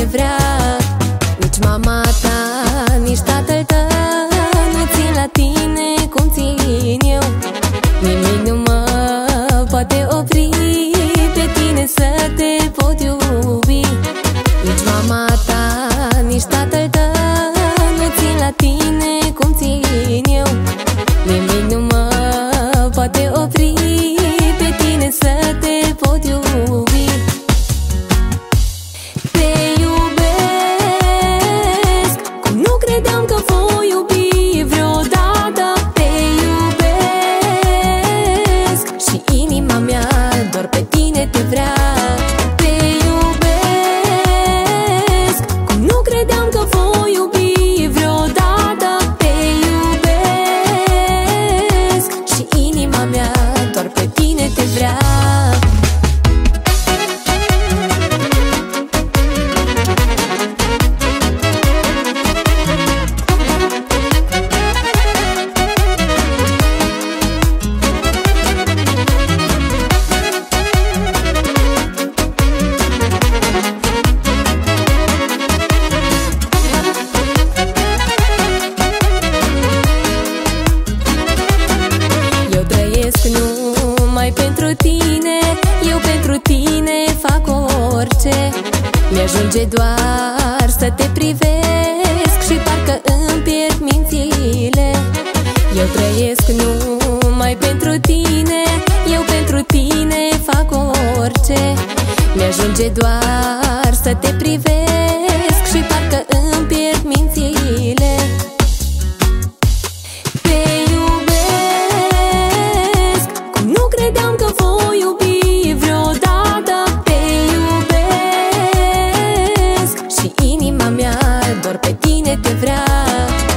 vrea. Nici mama ta, nici tatăl tău nu țin la tine cum țin eu. Nimic nu mă poate opri pe tine să te pot iubi. Nici mama ta, nici tatăl tău nu țin la tine cum țin eu. Nimic nu mă poate opri pe tine să te pot iubi. Te iubesc cum nu credeam că voi iubi vreodată. Te iubesc și inima mea doar pe tine te vrea. Te iubesc cum nu credeam că voi iubi vreodată. Te iubesc și inima mea doar pe tine te vrea. Eu trăiesc numai pentru tine, eu pentru tine fac orice. Mi-ajunge doar să te privesc și parcă îmi pierd mințile. Eu trăiesc numai pentru tine, eu pentru tine fac orice. Mi-ajunge doar să te privesc și parcă îmi pierd mințile. Te iubesc cum nu credeam că voi iubi vreodată. Te iubesc și inima mea doar pe tine te vrea.